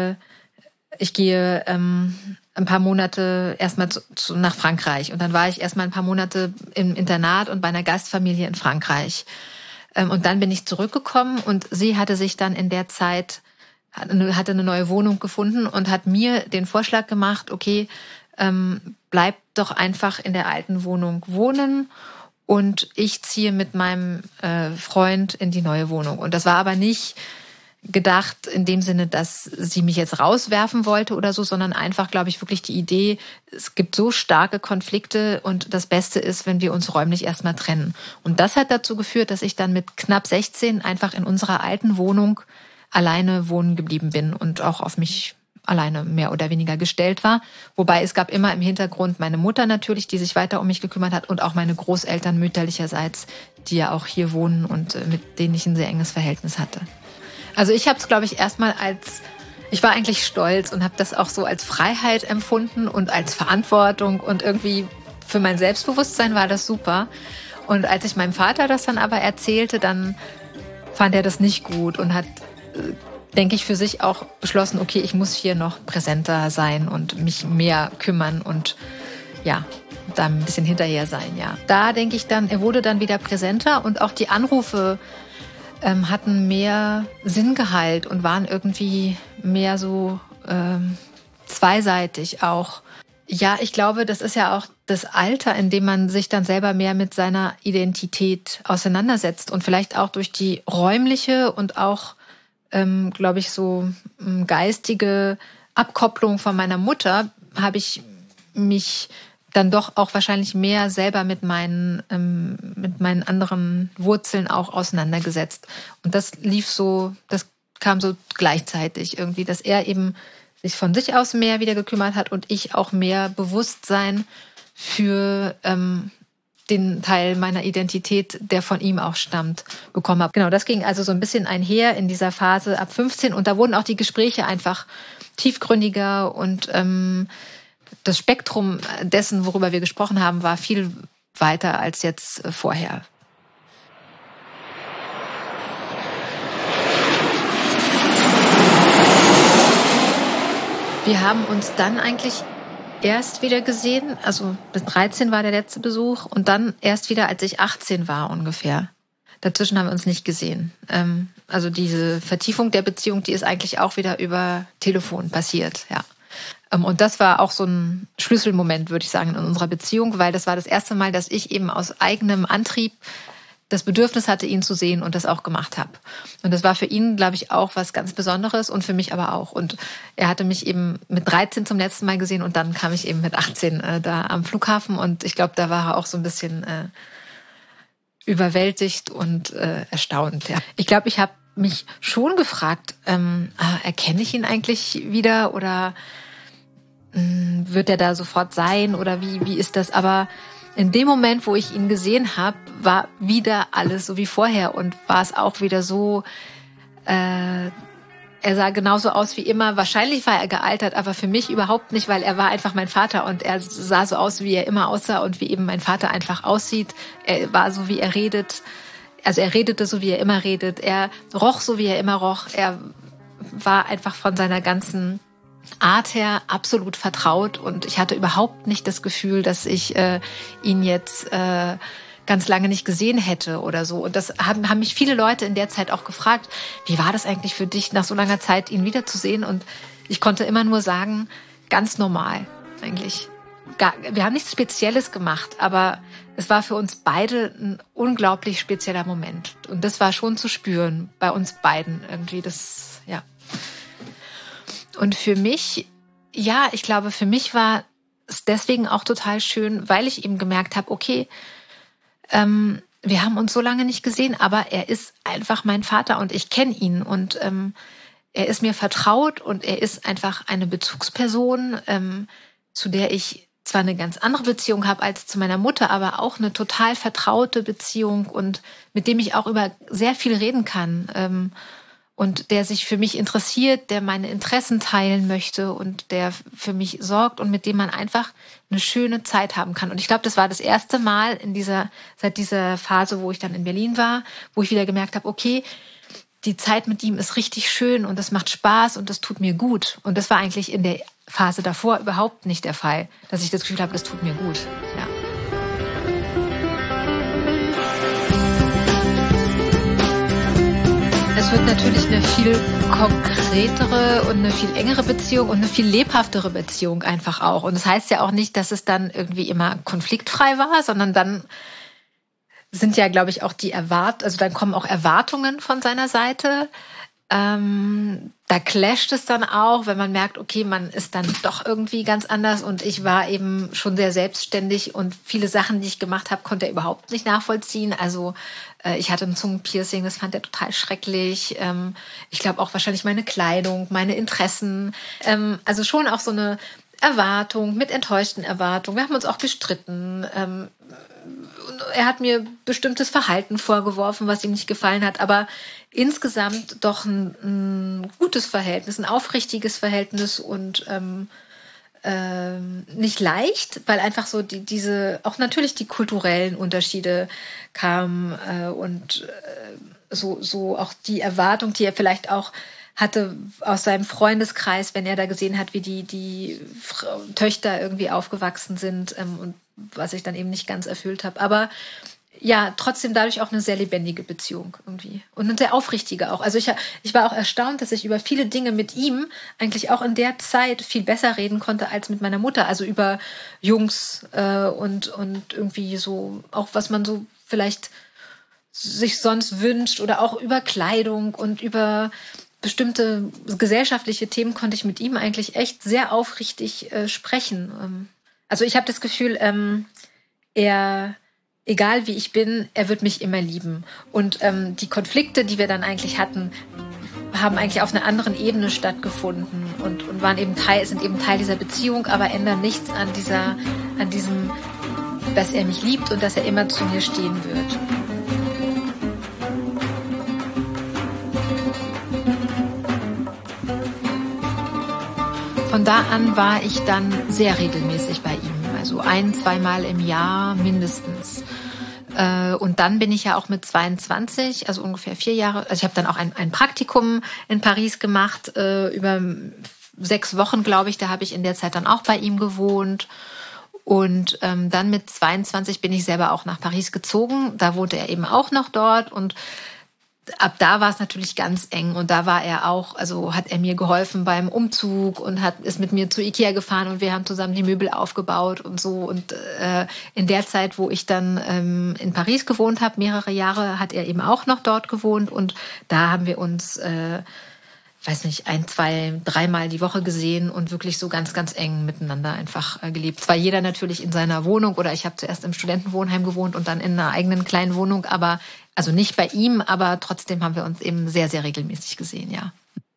ich gehe ein paar Monate erstmal nach Frankreich. Und dann war ich erstmal ein paar Monate im Internat und bei einer Gastfamilie in Frankreich. Und dann bin ich zurückgekommen und sie hatte sich dann in der Zeit, hatte eine neue Wohnung gefunden und hat mir den Vorschlag gemacht, okay, bleib doch einfach in der alten Wohnung wohnen und ich ziehe mit meinem Freund in die neue Wohnung. Und das war aber nicht gedacht in dem Sinne, dass sie mich jetzt rauswerfen wollte oder so, sondern einfach, glaube ich, wirklich die Idee, es gibt so starke Konflikte und das Beste ist, wenn wir uns räumlich erstmal trennen. Und das hat dazu geführt, dass ich dann mit knapp 16 einfach in unserer alten Wohnung alleine wohnen geblieben bin und auch auf mich alleine mehr oder weniger gestellt war. Wobei es gab immer im Hintergrund meine Mutter natürlich, die sich weiter um mich gekümmert hat und auch meine Großeltern mütterlicherseits, die ja auch hier wohnen und mit denen ich ein sehr enges Verhältnis hatte. Also ich habe es, glaube ich, erstmal ich war eigentlich stolz und habe das auch so als Freiheit empfunden und als Verantwortung und irgendwie für mein Selbstbewusstsein war das super. Und als ich meinem Vater das dann aber erzählte, dann fand er das nicht gut und hat denke ich, für sich auch beschlossen, okay, ich muss hier noch präsenter sein und mich mehr kümmern und ja, da ein bisschen hinterher sein, ja. Da denke ich dann, er wurde dann wieder präsenter und auch die Anrufe hatten mehr Sinngehalt und waren irgendwie mehr so zweiseitig auch. Ja, ich glaube, das ist ja auch das Alter, in dem man sich dann selber mehr mit seiner Identität auseinandersetzt und vielleicht auch durch die räumliche und auch glaube ich, so geistige Abkopplung von meiner Mutter habe ich mich dann doch auch wahrscheinlich mehr selber mit meinen anderen Wurzeln auch auseinandergesetzt. Und das kam so gleichzeitig irgendwie, dass er eben sich von sich aus mehr wieder gekümmert hat und ich auch mehr Bewusstsein für den Teil meiner Identität, der von ihm auch stammt, bekommen habe. Genau, das ging also so ein bisschen einher in dieser Phase ab 15 und da wurden auch die Gespräche einfach tiefgründiger und das Spektrum dessen, worüber wir gesprochen haben, war viel weiter als jetzt vorher. Wir haben uns dann eigentlich erst wieder gesehen, also bis 13 war der letzte Besuch und dann erst wieder, als ich 18 war ungefähr. Dazwischen haben wir uns nicht gesehen. Also diese Vertiefung der Beziehung, die ist eigentlich auch wieder über Telefon passiert, ja. Und das war auch so ein Schlüsselmoment, würde ich sagen, in unserer Beziehung, weil das war das erste Mal, dass ich eben aus eigenem Antrieb das Bedürfnis hatte, ihn zu sehen und das auch gemacht habe. Und das war für ihn, glaube ich, auch was ganz Besonderes und für mich aber auch. Und er hatte mich eben mit 13 zum letzten Mal gesehen und dann kam ich eben mit 18 da am Flughafen und ich glaube, da war er auch so ein bisschen überwältigt und erstaunt. Ja. Ich glaube, ich habe mich schon gefragt, erkenne ich ihn eigentlich wieder oder wird er da sofort sein oder wie ist das? Aber in dem Moment, wo ich ihn gesehen habe, war wieder alles so wie vorher und war es auch wieder so, er sah genauso aus wie immer. Wahrscheinlich war er gealtert, aber für mich überhaupt nicht, weil er war einfach mein Vater und er sah so aus, wie er immer aussah und wie eben mein Vater einfach aussieht. Er war so, wie er redet. Also er redete so, wie er immer redet. Er roch so, wie er immer roch. Er war einfach von seiner ganzen Art her absolut vertraut und ich hatte überhaupt nicht das Gefühl, dass ich ihn jetzt ganz lange nicht gesehen hätte oder so. Und das haben mich viele Leute in der Zeit auch gefragt, wie war das eigentlich für dich, nach so langer Zeit ihn wiederzusehen? Und ich konnte immer nur sagen, ganz normal eigentlich. Wir haben nichts Spezielles gemacht, aber es war für uns beide ein unglaublich spezieller Moment. Und das war schon zu spüren bei uns beiden irgendwie. Das, ja. Und für mich, ja, ich glaube, für mich war es deswegen auch total schön, weil ich eben gemerkt habe, okay, wir haben uns so lange nicht gesehen, aber er ist einfach mein Vater und ich kenne ihn und er ist mir vertraut und er ist einfach eine Bezugsperson, zu der ich zwar eine ganz andere Beziehung habe als zu meiner Mutter, aber auch eine total vertraute Beziehung und mit dem ich auch über sehr viel reden kann. Und der sich für mich interessiert, der meine Interessen teilen möchte und der für mich sorgt und mit dem man einfach eine schöne Zeit haben kann. Und ich glaube, das war das erste Mal seit dieser Phase, wo ich dann in Berlin war, wo ich wieder gemerkt habe, okay, die Zeit mit ihm ist richtig schön und das macht Spaß und das tut mir gut. Und das war eigentlich in der Phase davor überhaupt nicht der Fall, dass ich das Gefühl habe, das tut mir gut. Ja. Es wird natürlich eine viel konkretere und eine viel engere Beziehung und eine viel lebhaftere Beziehung einfach auch. Und das heißt ja auch nicht, dass es dann irgendwie immer konfliktfrei war, sondern dann sind ja, glaube ich, auch also dann kommen auch Erwartungen von seiner Seite. Da clasht es dann auch, wenn man merkt, okay, man ist dann doch irgendwie ganz anders und ich war eben schon sehr selbstständig und viele Sachen, die ich gemacht habe, konnte er überhaupt nicht nachvollziehen. Also ich hatte ein Zungenpiercing, das fand er total schrecklich. Ich glaube auch wahrscheinlich meine Kleidung, meine Interessen. Also schon auch so eine Erwartung, mit enttäuschten Erwartungen. Wir haben uns auch gestritten. Er hat mir bestimmtes Verhalten vorgeworfen, was ihm nicht gefallen hat, aber insgesamt doch ein gutes Verhältnis, ein aufrichtiges Verhältnis und nicht leicht, weil einfach so auch natürlich die kulturellen Unterschiede kamen und so auch die Erwartung, die er vielleicht auch hatte aus seinem Freundeskreis, wenn er da gesehen hat, wie die Töchter irgendwie aufgewachsen sind und was ich dann eben nicht ganz erfüllt habe. Aber ja, trotzdem dadurch auch eine sehr lebendige Beziehung irgendwie. Und eine sehr aufrichtige auch. Also ich war auch erstaunt, dass ich über viele Dinge mit ihm eigentlich auch in der Zeit viel besser reden konnte als mit meiner Mutter. Also über Jungs und irgendwie so, auch was man so vielleicht sich sonst wünscht oder auch über Kleidung und über bestimmte gesellschaftliche Themen konnte ich mit ihm eigentlich echt sehr aufrichtig sprechen. Also ich habe das Gefühl, egal wie ich bin, er wird mich immer lieben. Und die Konflikte, die wir dann eigentlich hatten, haben eigentlich auf einer anderen Ebene stattgefunden und sind eben Teil dieser Beziehung, aber ändern nichts an diesem, dass er mich liebt und dass er immer zu mir stehen wird. Von da an war ich dann sehr regelmäßig bei ihm, also 1-2 Mal im Jahr mindestens. Und dann bin ich ja auch mit 22, also ungefähr 4 Jahre, also ich habe dann auch ein Praktikum in Paris gemacht über 6 Wochen, glaube ich, da habe ich in der Zeit dann auch bei ihm gewohnt. Und dann mit 22 bin ich selber auch nach Paris gezogen. Da wohnte er eben auch noch dort und ab da war es natürlich ganz eng und da war er auch, also hat er mir geholfen beim Umzug und ist mit mir zu Ikea gefahren und wir haben zusammen die Möbel aufgebaut und so. Und in der Zeit, wo ich dann in Paris gewohnt habe, mehrere Jahre, hat er eben auch noch dort gewohnt und da haben wir uns, weiß nicht, 1, 2, 3 Mal die Woche gesehen und wirklich so ganz, ganz eng miteinander einfach gelebt. Zwar jeder natürlich in seiner Wohnung oder ich habe zuerst im Studentenwohnheim gewohnt und dann in einer eigenen kleinen Wohnung, aber also nicht bei ihm, aber trotzdem haben wir uns eben sehr, sehr regelmäßig gesehen, ja.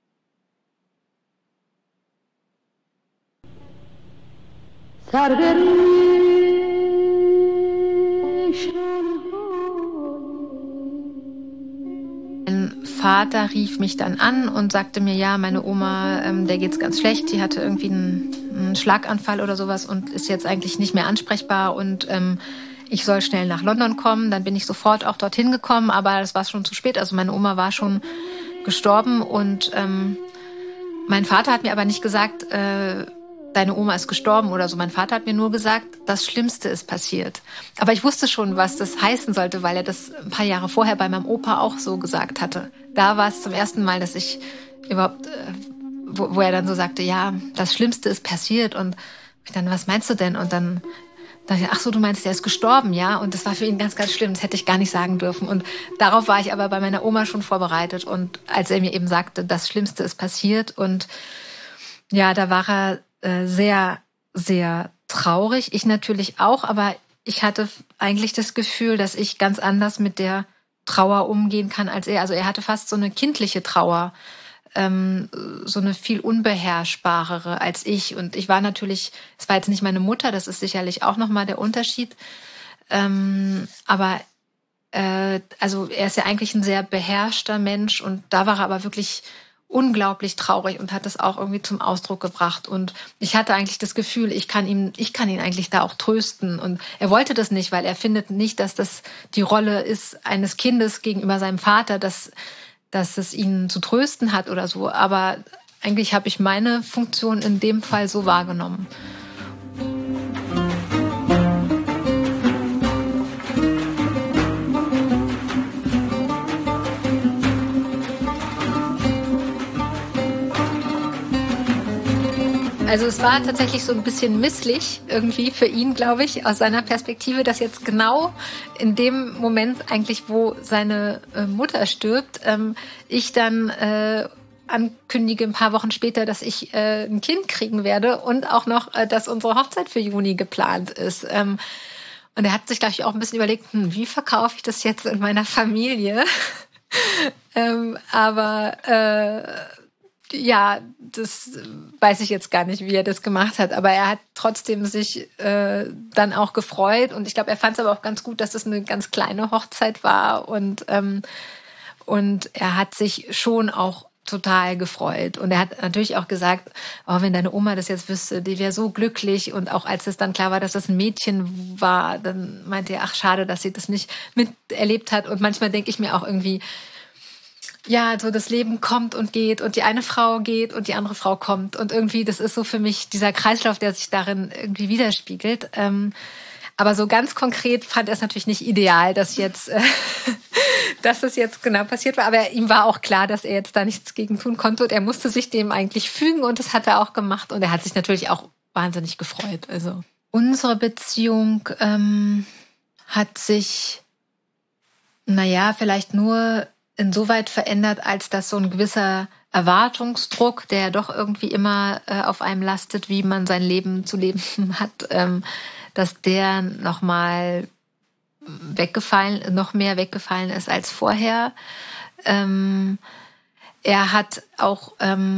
Mein Vater rief mich dann an und sagte mir, ja, meine Oma, der geht's ganz schlecht, die hatte irgendwie einen Schlaganfall oder sowas und ist jetzt eigentlich nicht mehr ansprechbar und ich soll schnell nach London kommen. Dann bin ich sofort auch dorthin gekommen, aber es war schon zu spät. Also meine Oma war schon gestorben und mein Vater hat mir aber nicht gesagt, deine Oma ist gestorben oder so. Mein Vater hat mir nur gesagt, das Schlimmste ist passiert. Aber ich wusste schon, was das heißen sollte, weil er das ein paar Jahre vorher bei meinem Opa auch so gesagt hatte. Da war es zum ersten Mal, dass ich überhaupt, wo er dann so sagte, ja, das Schlimmste ist passiert. Und ich dann, was meinst du denn? Und dann dachte ich, ach so, du meinst, der ist gestorben, ja? Und das war für ihn ganz, ganz schlimm. Das hätte ich gar nicht sagen dürfen. Und darauf war ich aber bei meiner Oma schon vorbereitet. Und als er mir eben sagte, das Schlimmste ist passiert. Und ja, da war er sehr, sehr traurig. Ich natürlich auch, aber ich hatte eigentlich das Gefühl, dass ich ganz anders mit der Trauer umgehen kann als er. Also er hatte fast so eine kindliche Trauer, so eine viel unbeherrschbarere als ich. Und ich war natürlich, es war jetzt nicht meine Mutter, das ist sicherlich auch nochmal der Unterschied. Aber also er ist ja eigentlich ein sehr beherrschter Mensch und da war er aber wirklich unglaublich traurig und hat das auch irgendwie zum Ausdruck gebracht. Und ich hatte eigentlich das Gefühl, ich kann ihn eigentlich da auch trösten. Und er wollte das nicht, weil er findet nicht, dass das die Rolle ist eines Kindes gegenüber seinem Vater, dass es ihn zu trösten hat oder so. Aber eigentlich habe ich meine Funktion in dem Fall so wahrgenommen. Also es war tatsächlich so ein bisschen misslich irgendwie für ihn, glaube ich, aus seiner Perspektive, dass jetzt genau in dem Moment eigentlich, wo seine Mutter stirbt, ich dann ankündige ein paar Wochen später, dass ich ein Kind kriegen werde und auch noch, dass unsere Hochzeit für Juni geplant ist. Und er hat sich, glaube ich, auch ein bisschen überlegt, wie verkaufe ich das jetzt in meiner Familie? Ja, das weiß ich jetzt gar nicht, wie er das gemacht hat. Aber er hat trotzdem sich dann auch gefreut. Und ich glaube, er fand es aber auch ganz gut, dass es eine ganz kleine Hochzeit war. Und er hat sich schon auch total gefreut. Und er hat natürlich auch gesagt, oh, wenn deine Oma das jetzt wüsste, die wäre so glücklich. Und auch als es dann klar war, dass das ein Mädchen war, dann meinte er, ach, schade, dass sie das nicht miterlebt hat. Und manchmal denke ich mir auch irgendwie, ja, so das Leben kommt und geht und die eine Frau geht und die andere Frau kommt. Und irgendwie, das ist so für mich dieser Kreislauf, der sich darin irgendwie widerspiegelt. Aber so ganz konkret fand er es natürlich nicht ideal, dass es jetzt genau passiert war. Aber ihm war auch klar, dass er jetzt da nichts gegen tun konnte. Und er musste sich dem eigentlich fügen und das hat er auch gemacht. Und er hat sich natürlich auch wahnsinnig gefreut. Also unsere Beziehung hat sich, vielleicht nur insoweit verändert, als dass so ein gewisser Erwartungsdruck, der doch irgendwie immer auf einem lastet, wie man sein Leben zu leben hat, dass der noch mehr weggefallen ist als vorher. Er hat auch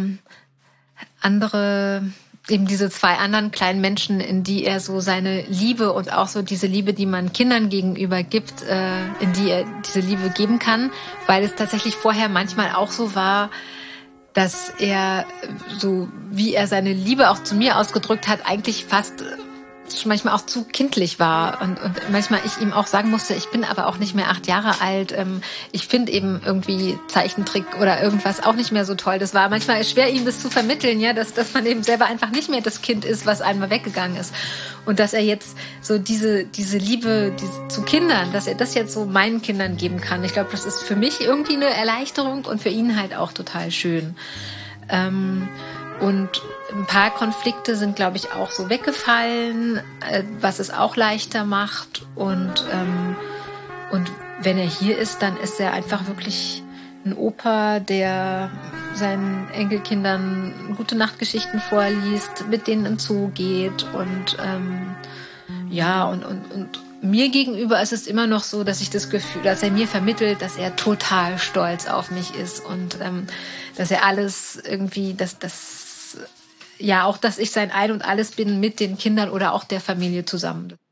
eben diese 2 anderen kleinen Menschen, in die er so seine Liebe und auch so diese Liebe, die man Kindern gegenüber gibt, in die er diese Liebe geben kann, weil es tatsächlich vorher manchmal auch so war, dass er so, wie er seine Liebe auch zu mir ausgedrückt hat, eigentlich fast manchmal auch zu kindlich war und manchmal ich ihm auch sagen musste, ich bin aber auch nicht mehr 8 Jahre alt. Ich finde eben irgendwie Zeichentrick oder irgendwas auch nicht mehr so toll. Das war manchmal schwer, ihm das zu vermitteln, ja, dass man eben selber einfach nicht mehr das Kind ist, was einmal weggegangen ist. Und dass er jetzt so diese Liebe zu Kindern, dass er das jetzt so meinen Kindern geben kann. Ich glaube, das ist für mich irgendwie eine Erleichterung und für ihn halt auch total schön. Und ein paar Konflikte sind, glaube ich, auch so weggefallen, was es auch leichter macht. Und wenn er hier ist, dann ist er einfach wirklich ein Opa, der seinen Enkelkindern gute Nachtgeschichten vorliest, mit denen in Zoo geht. Und und mir gegenüber ist es immer noch so, dass ich das Gefühl, dass er mir vermittelt, dass er total stolz auf mich ist und dass er alles irgendwie, dass ich sein Ein und Alles bin mit den Kindern oder auch der Familie zusammen.